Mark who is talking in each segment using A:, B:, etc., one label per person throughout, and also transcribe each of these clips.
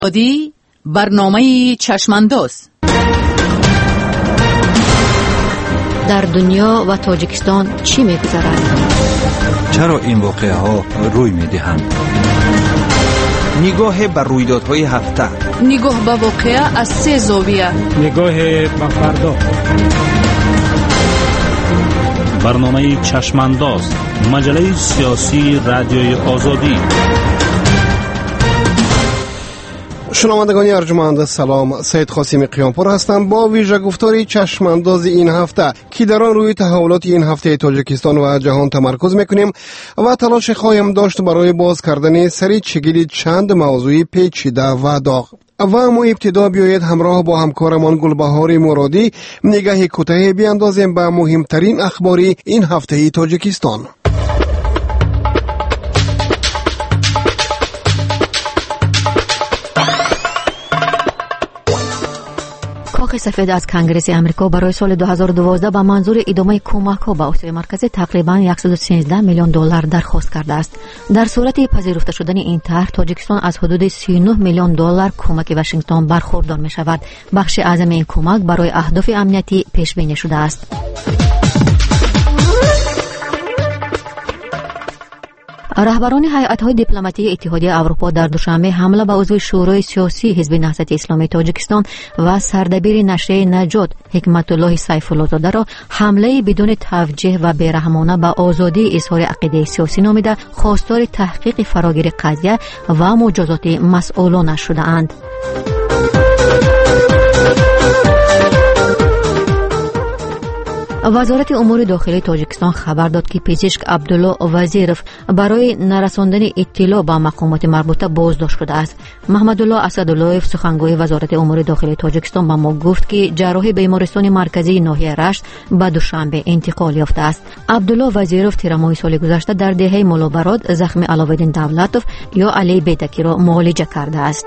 A: آزادی برنامه چشمانداز.
B: در دنیا و تاجیکستان چی می‌گذرد؟
C: چرا این واقعه ها روی می‌دهند؟ نگاه بر رویدادهای هفته،
A: نگاه به واقعه از 3 زاویه،
D: نگاه به فردا.
E: برنامه چشمانداز، مجله سیاسی رادیوی آزادی.
F: شنوندگان ارجمند سلام، سید قاسم قیامپور هستم با ویژه گفتاری چشمانداز این هفته که در آن روی تحولات این هفته تاجیکستان و جهان تمرکز میکنیم و تلاش خواهیم داشت برای باز کردن سری چگیل چند موضوعی پیچیده و داغ. و اما ابتدا بیاید همراه با همکارمان گلبهار مرادی نگاهی کوتاهی بیاندازیم به مهمترین اخباری این هفته تاجیکستان.
B: کاخ سفید از کنگره امریکا برای سال 2012 با منظور ادامه کمک‌ها به آسیای مرکزی تقریباً $113 میلیون درخواست کرده است. در صورت پذیرفته شدن این طرح، تاجیکستان از حدود $39 میلیون کمک واشنگتن برخوردار می شود. بخش اعظم این کمک برای اهداف امنیتی پیش بینی شده است. رهبران هیئت‌های دیپلماتیک اتحادیه اروپا در دوشنبه حمله به عضو شورای سیاسی حزب نهضت اسلامی تاجیکستان و سردبیر نشریه نجات حکمت الله سیف الله زاده را حمله بدون توجیه و بی‌رحمانه به آزادی اظهار عقیده سیاسی نامیده خواستار تحقیق فراگیر قضیه و مجازات مسئولان شده‌اند. وزارت امور داخلی تاجیکستان خبر داد که پزشک عبدالله وزیرف برای نرساندن اطلاع به مقامات مربوطه بازداشت شده است. محمد الله اسداللهیف سخنگوی وزارت امور داخلی تاجیکستان به ما گفت که جراح بیمارستان مرکزی ناحیه رشت به دوشنبه انتقال یافته است. عبدالله وزیرف تیر ماه سال گذشته در دهه مولابراد زخم علاوالدین دولتوف یا علی بیدکی را معالجه کرده است.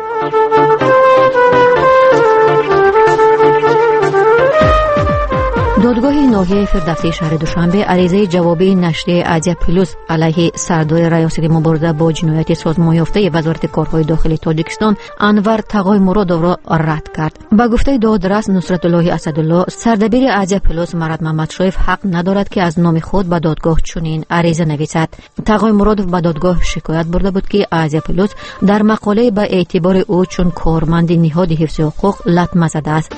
B: دادگاه ناحیه فردوسی شهر دوشنبه عریضه جوابی نشریه آزیا پلوس علیه سردار ریاست مبارزه با جنایت سازمان یافته وزارت کارهای داخلی تاجیکستان انور تقای مرادov را رد کرد. با گفته دادرس نصرت الله اسدالله، سردبیر آزیا پلوس مراد محمد شریف حق ندارد که از نام خود به دادگاه چنین عریضه نویسد. تقای مرادov به دادگاه شکایت برده بود که آزیا پلوس در مقاله به اعتبار او چون کارمند نهاد حفظ حقوق لطمه زده است.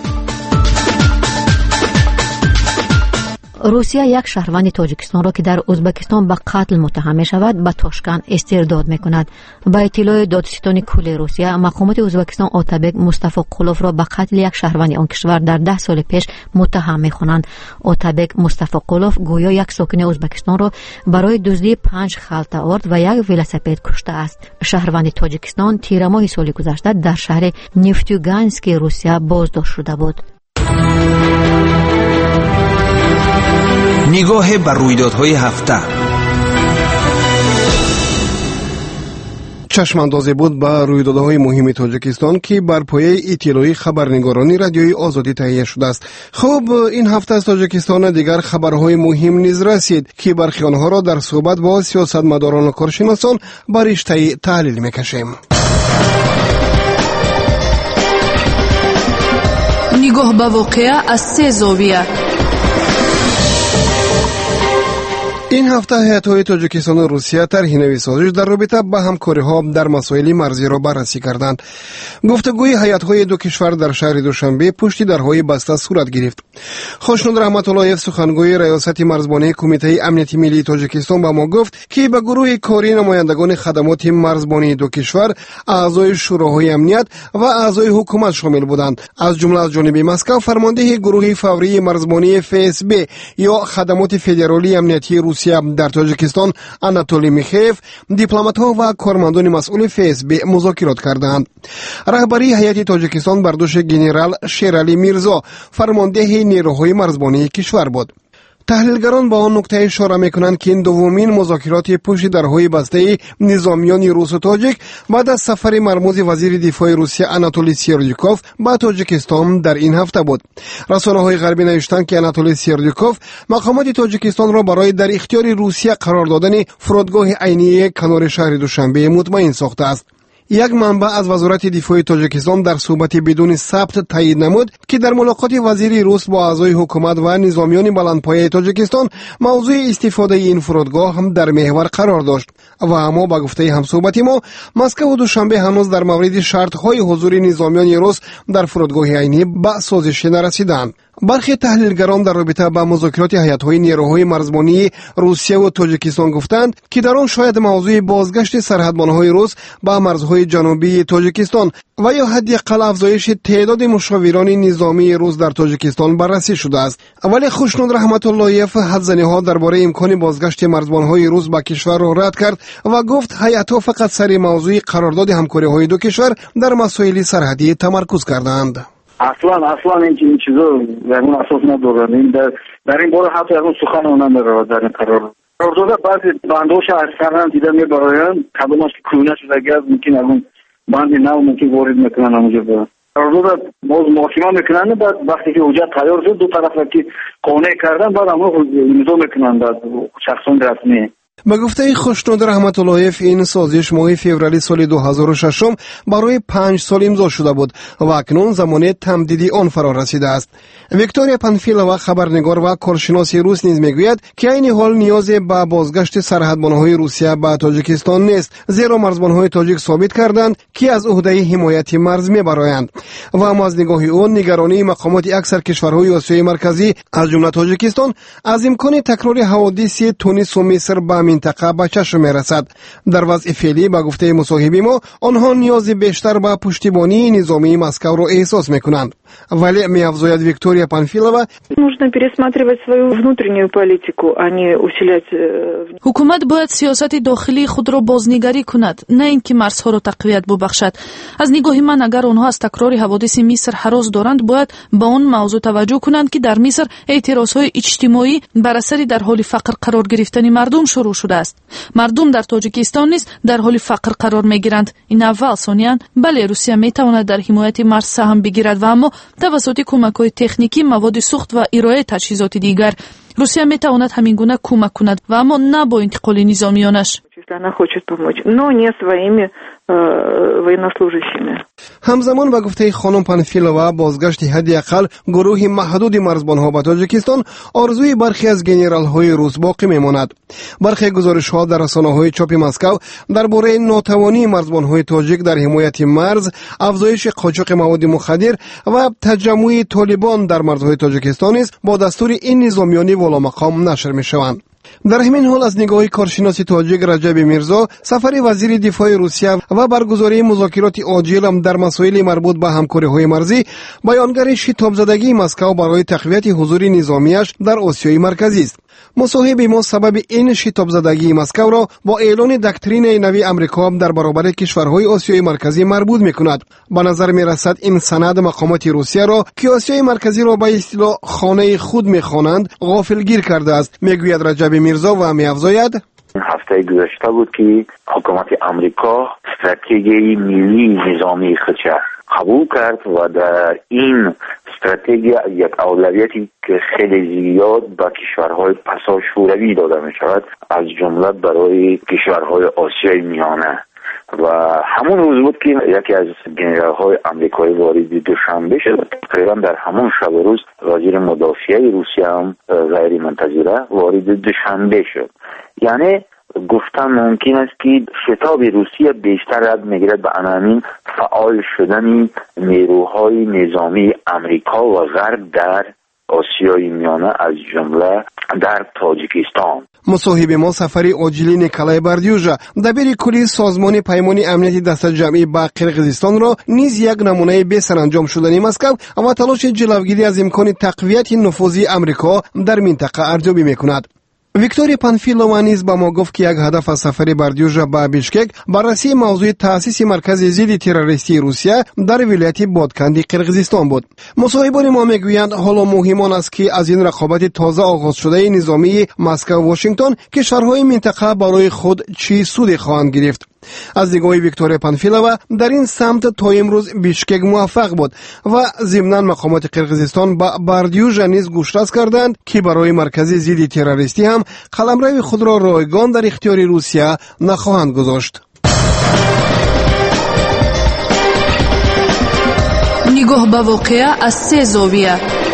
B: روسیه یک شهروند تاجیکستان را که در ازبکستان به قتل متهم می شود به تاشکند استرداد می کند. با اطلاع دادستان کل روسیه، مقامات ازبکستان آتابک مصطفی قلوف را به قتل یک شهروند آن کشور در 10 سال پیش متهم می کنند. آتابک مصطفی قلوف گویا یک ساکن ازبکستان را برای دزدی 5 خلطه آرد و یک ولسپد کشته است. شهروند تاجیکستان تیر ماه سال گذشته در شهر نفتیوگانسک روسیه بازداشت شده بود.
C: نگاه بر رویدادهای هفته.
F: چشماندازی بود به رویدادهای مهم تاجیکستان که بر پایه اطلاعی خبرنگارانی رادیوی آزادی تهیه شده است. خب این هفته از تاجیکستان دیگر خبرهای مهم نیز رسید که برخی آنها را در صحبت با سیاستمداران و کارشناسان بر رشته تحلیل میکشیم.
A: نگاه به واقعه از 3 زاویه.
F: این هفته هیئت‌های تاجیکستان و روسیه طرح نوی سازش در رابطه با همکاری‌ها در مسائل مرزی را بررسی کردند. گفتگوی هیئت‌های دو کشور در شهر دوشنبه پشت درهای بسته صورت گرفت. خوشنود رحمت الله سخنگوی ریاست مرزبانی کمیته امنیتی ملی تاجیکستان به ما گفت که به گروه کاری نمایندگان خدمات مرزبانی دو کشور اعضای شوراهای امنیت و اعضای حکومت شامل بودند. از جمله از جانب مسکو فرمانده گروه فوری مرزبانی FSB یا خدمات فدرالی امنیتی روسیه در تاجیکستان آناتولی میخیف، دیپلمات‌ها و کارمندان مسئول FSB مذاکرات کردند. رهبری هیئت تاجیکستان بر دوش گنرال شیرعلی میرزا فرمانده نیروهای مرزبانی کشور بود. تحلیلگران با آن نکته اشاره میکنند که این دومین مذاکرات پشت درهای بسته نظامیان روس و تاجیک بعد از سفر مرموز وزیر دفاع روسیه آناتولی سیردیکوف به تاجیکستان در این هفته بود. رسانه‌های غربی نوشتند که آناتولی سیردیکوف مقامات تاجیکستان را برای در اختیار روسیه قرار دادن فرودگاه عینی کنار شهر دوشنبه مطمئن ساخته است. یک منبع از وزارت دفاع تاجیکستان در صحبت بدون ثبت تایید نمود که در ملاقات وزیر روس با اعضای حکومت و نظامیان بلندپایه تاجیکستان موضوع استفاده این فرودگاه هم در محور قرار داشت و اما با گفته همصحبت ما مسکو و دوشنبه هنوز در مورد شرط‌های حضور نظامیان روس در فرودگاه عینی به سازش نرسیدند. برخی تحلیلگران در رابطه با مذاکرات هیئت‌های نیروهای مرزبانی روسیه و تاجیکستان گفتند که در آن شاید موضوع بازگشت سرحدبان‌های روس به مرزهای جنوبی تاجیکستان و یا حداقل افزایش تعداد مشاوران نظامی روس در تاجیکستان بررسی شده است. ولی خوشنود رحمت اللهیف حدزنی‌ها درباره امکان بازگشت مرزبان‌های روس به کشور را رد کرد و گفت هیئت‌ها فقط سر موضوع قرارداد همکاری‌های دو کشور در مسائل سرحدی تمرکز کردند.
G: اصلا این چیزا در اون اساس ندارن. این در این باره حتی اون سخن اونم نداره در این قرارداد بعضی بنداش از سرحد دیده میبراین کدومش که کونه شده گز ممکن اون بند نو ممکن وارد میکنن اونجا برن قرارداد باز محاکمه میکنن. بعد وقتی که حجت تیار شد دو طرف که قانع کردن بعد اون امضا میکنن بعد شخصان رسمی.
F: به گفته خوشنود رحمت اللهیف این سازش ماه فوریه سال 2006 برای 5 سال امضا شده بود و اکنون زمان تمدیدی آن فرا رسیده است. ویکتوریا پانفیلووا خبرنگار و کارشناس روس نیز میگوید که این حال نیاز به بازگشت سرحدبان‌های روسیه به تاجیکستان نیست، زیرا مرزبان‌های تاجیک ثابت کردند که از عهده حمایت مرز میبرایند و اما از نگاه او نگرانی مقامات اکثر کشورهای آسیای مرکزی از جمله تاجیکستان از امکان تکرار حوادث تونس و مصر به منطقه به چشم میرسد. در وضع فعلی به گفته مصاحبی ما آنها نیاز بیشتر به پشتیبانی نظامی مسکو را احساس میکنند. ولی میافزاید ویکتوریا پانفیلووا
H: нужно пересматривать свою внутреннюю политику, а не усилять.
A: حکومت باید سیاست داخلی خود را بازنگری کند، نه اینکه مرزها را تقویت ببخشد. از نگاه من اگر آنها از تکرار حوادث مصر هراس دارند باید به آن موضوع توجه کنند که در مصر اعتراضهای اجتماعی بر اثر در حال فقر قرار گرفتن مردم شروع شده است. مردم در تاجیکستان نیز در حال فقر قرار میگیرند. این اول. ثانیاً بله روسیه میتواند در حمایت مرز سهم بگیرد و اما توسط کمک‌های تکنیکی، مواد سوخت و ارائه تجهیزات دیگر. روسیه میتواند همین گونه کمک کند و اما نه با انتقال نظامیانش.
F: همزمان به گفته خانم پانفیلووا بازگشت حداقل گروه محدود مرزبان‌ها به تاجیکستان آرزوی برخی از گنرال‌های روس باقی میماند. برخی گزارش‌ها در رسانه‌های چاپ مسکو درباره ناتوانی مرزبان‌های تاجیک در حمایت مرز، افزایش قاچاق مواد مخدر و تجمع طالبان در مرزهای تاجیکستان است با دستور این نظامیان والامقام نشر می‌شوند. در همین حال از نگاه کارشناس تاجیک رجب میرزا سفر وزیر دفاع روسیه و برگزاری مذاکرات عاجل در مسائل مربوط به همکاری‌های مرزی بیانگر شتاب‌زدگی مسکو برای تقویت حضور نظامیش در آسیای مرکزی است. مصاحب ما سبب این شتاب‌زدگی مسکو را با اعلان دکترین نوی امریکا در برابر کشورهای آسیای مرکزی مربوط می‌کند. به نظر می‌رسد این سند مقامات روسیه را که آسیای مرکزی را به اصطلاح خانه خود می‌خوانند غافلگیر کرده است، میگوید رجب میرزا و می‌افزاید
G: هفته گذشته بود که حکومت امریکا استراتژی ملی نظامی خودش قبول کرد و در این استراتژی یک اولویتی که خیلی زیاد به کشورهای پسا شوروی داده می شود، از جمله برای کشورهای آسیای میانه. و همون روز بود که یکی از گنرال‌های آمریکایی وارد دوشنبه شد. تقریبا در همون شب و روز وزیر مدافعه روسیه هم غیر منتظره وارد دوشنبه شد. یعنی گفتن ممکن است که شتاب روسیه بیشتر رد میگیرد به همین فعال شدن نیروهای نظامی امریکا و غرب در آسیای میانه از جمله در تاجیکستان.
F: مصاحب ما سفری عاجلی نیکلای بردیوژا دبیر کلی سازمان پیمان امنیتی دست جمعی با قرقیزستان را نیز یک نمونه به سرانجام شدن مسکو و تلاش جلوگیری از امکان تقویت نفوذ امریکا در منطقه ارزیابی میکند. ویکتوریا پانفیلووا نیز با ما گفت که یک هدف از سفر بردیوژا به بیشکک بررسی موضوع تأسیس مرکز ضد تروریستی روسیه در ولایت بادکندی قرقیزستان بود. مصاحبان ما میگویند حالا مهم است که از این رقابت تازه آغاز شده نظامی مسکو و واشنگتن کشورهای منطقه برای خود چی سودی خواهند گرفت. از نگاه ویکتوریا پانفیلووا در این سمت تا امروز بیشکک موفق بود و ضمناً مقامات قرقیزستان با بردیوژا نیز گوشرس کردند که برای مرکز ضد تروریستی هم قلمرو خود را رایگان در اختیار روسیه نخواهند گذاشت.
A: نگاه به واقعه از 3 زاویه.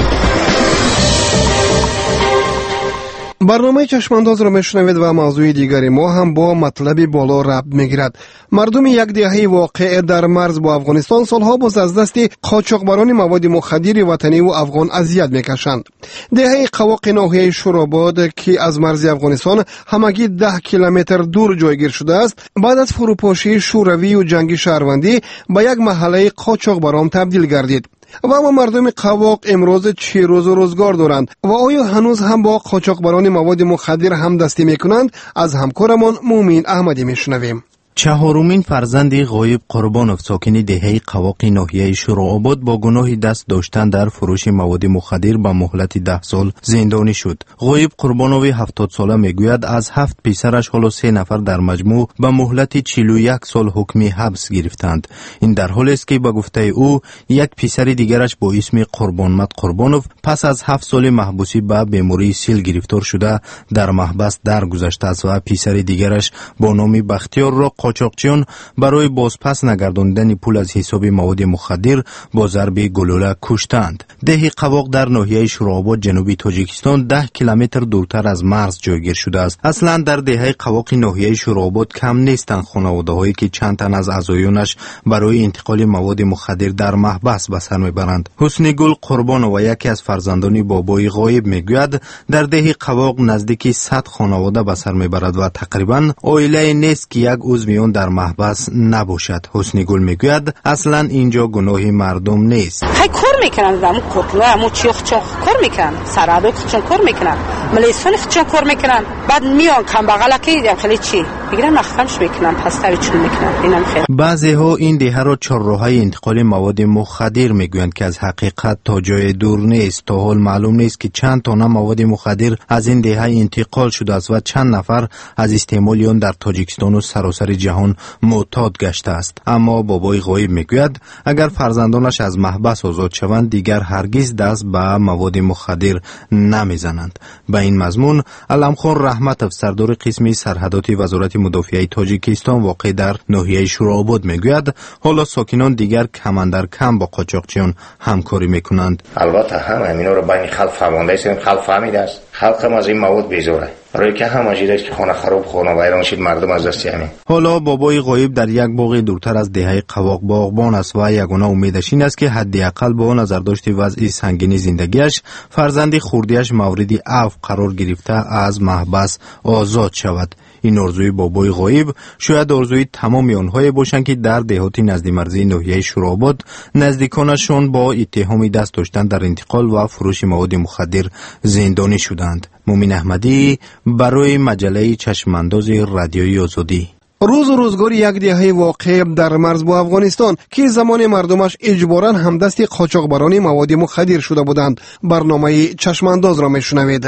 F: برنامه چشمانداز را میشنوید و موضوع دیگری ما هم با مطلب بالا ربط میگیرد. مردم یک دهه واقع در مرز با افغانستان سالها باز از دست قاچاقبران مواد مخدر وطنی و افغان اذیت میکشند. دهه قواق ناحیه شوراباد که از مرز افغانستان همگی 10 کیلومتر دور جایگیر شده است، بعد از فروپاشی شوروی و جنگ شهروندی به یک محله قاچاقبران تبدیل گردید. و اما مردم قواق امروز چه روز و روزگار دارند و آیا هنوز هم با قاچاقبران مواد مخدر هم دستی میکنند؟ از همکارمان مومین احمدی میشنویم.
I: چهارمین فرزند غایب قربانوف ساکن دهه قواق ناحیه شوراباد با گناه دست داشتن در فروش مواد مخدر به مهلت 10 سال زندانی شد. غایب قربانوف 70 ساله میگوید از 7 پسرش حالا 3 نفر در مجموع به مهلت 41 سال حکم حبس گرفتند. این در حالی است که به گفته او یک پسر دیگرش با اسم قربانمت قربانوف پس از 7 سال محبوسی به بیماری سیل گرفتار شده در محبس درگذشته است و پسر دیگرش با نام بختیار را قاچاقچیان برای بازپس نگرداندن پول از حساب مواد مخدر با ضرب گلوله کشتند. ده قواق در ناحیه شوراباد جنوبی تاجیکستان 10 کیلومتر دورتر از مرز جایگیر شده است. اصلا در ده قواق ناحیه شوراباد کم نیستند خانواده‌هایی که چند تن از اعضایانش برای انتقال مواد مخدر در محبس به سر میبرند. حسن گل قربان و یکی از فرزندان بابای غایب میگوید در ده قواق نزدیک 100 خانواده به سر میبرد و تقریبا عائله نیست که یک عضو اون در محبس نباشد. حسن گل میگوید اصلا اینجا گناه مردم نیست.
J: های کار میکنن و مو چیخ کار میکنن، سرادو خودشون کار میکنن، ملیسون خودشون کار میکنن، بعد میان کم بغل کی خیلی چی میگیرن مخفنش میکنن، پستوی چون میکنن. اینم خیر. بعضی ها این ده را چهارراهی انتقال مواد مخدر میگویند که از حقیقت تا جای دور نیست. تا حال معلوم نیست که چند تانه مواد مخدر از این ده انتقال شده است و چند نفر از استعمال آن در تاجیکستان و سراسر جهان معتاد گشته است. اما بابای غایب میگوید اگر فرزندانش از محبس آزاد شوند دیگر هرگز دست به مواد مخدر نمیزنند. به این مضمون علمخان رحمتov سردار قسم سرحدات وزارت مدافعه تاجیکستان واقع در ناحیه شوراباد میگوید حالا ساکنان دیگر کماندر کم با قاچاقچیان همکاری میکنند.
K: البته همه اینا رو بین خلق فهمونده است، خلق فهمیده است. خلق هم از این مواد بیزاره. برای که همه جیرش که خانه خراب خانه ویران شد مردم از دست یعنی. حالا بابای غایب در یک باغ دورتر از دهه قواق باغبان است و یگانه امیدش این است که حداقل با نظر داشت وضع سنگین زندگیش فرزند خردیش مورد عفو قرار گرفته از محبس آزاد شود. این آرزوی بابای غایب شاید آرزوی تمام آنهایی باشند که در دهات نزد مرزی ناحیه شوراباد نزدیکانشان با اتهام دست داشتن در انتقال و فروش مواد مخدر زندانی شدند. مومین احمدی برای مجله چشمانداز رادیوی آزادی.
F: روز و روزگار یک دهه واقع در مرز با افغانستان که زمان مردمش اجباراً همدست قاچاقبران مواد مخدر شده بودند. برنامه چشمانداز را میشنوید.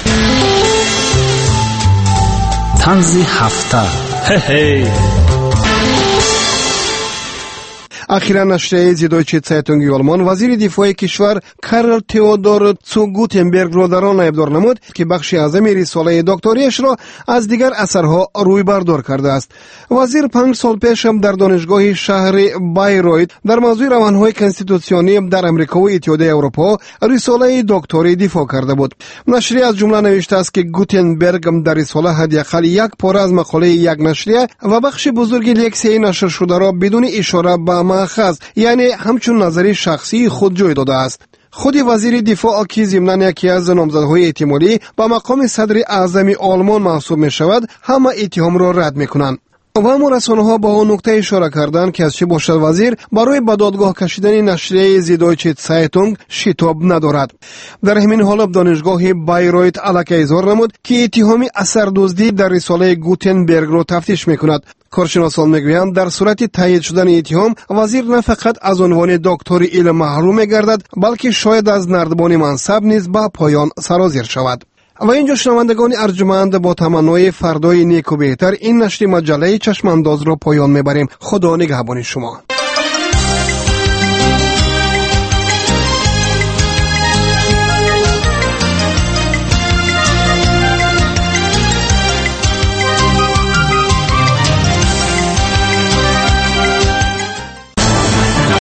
E: طنز هفته.
F: اخیرا نشریه زیدویچه سایتونگ آلمان وزیر دفاع کشور کارل تئودور چو گوتنبرگ را در آن ایبدار نمود که بخش اعظم رساله دکتریش را از دیگر اثرها روی بردار کرده است. وزیر 5 سال پیش در دانشگاه شهر بایرویت در موضوع روانهای کنستیتوسیونی در امریکا و اتحادیه اروپا رساله دکتری دفاع کرده بود. نشریه از جمله نوشته است که گوتنبرگ در رساله حداقل یک پاره از مقاله یک نشریه و بخش بزرگی لکسیه نشر شده را بدون اشاره به مأخذ یعنی همچون نظری شخصی خود جای داده است. خود وزیر دفاع که ضمناً یکی از نامزدهای احتمالی به مقام صدر اعظم آلمان محسوب می شود همه اتهام را رد می کنند. و اما رسانه‌ها با آن نکته اشاره کردند که از چه باشد وزیر برای به دادگاه کشیدن نشریه زیدویچه سایتونگ شتاب ندارد. در همین حال دانشگاه بایرویت علاقه اظهار نمود که اتهام اثردزدی در رساله گوتنبرگ را تفتیش میکند. کارشناسان میگویند در صورت تایید شدن اتهام وزیر نه فقط از عنوان دکتر علم محروم میگردد بلکه شاید از نردبان منصب نیز به پایان سرازیر شود. و اینجا شنوندگان ارجمند با تمنای فردای نیک و بهتر این نشر مجله چشمانداز را پایان میبریم. خدا نگهبان شما.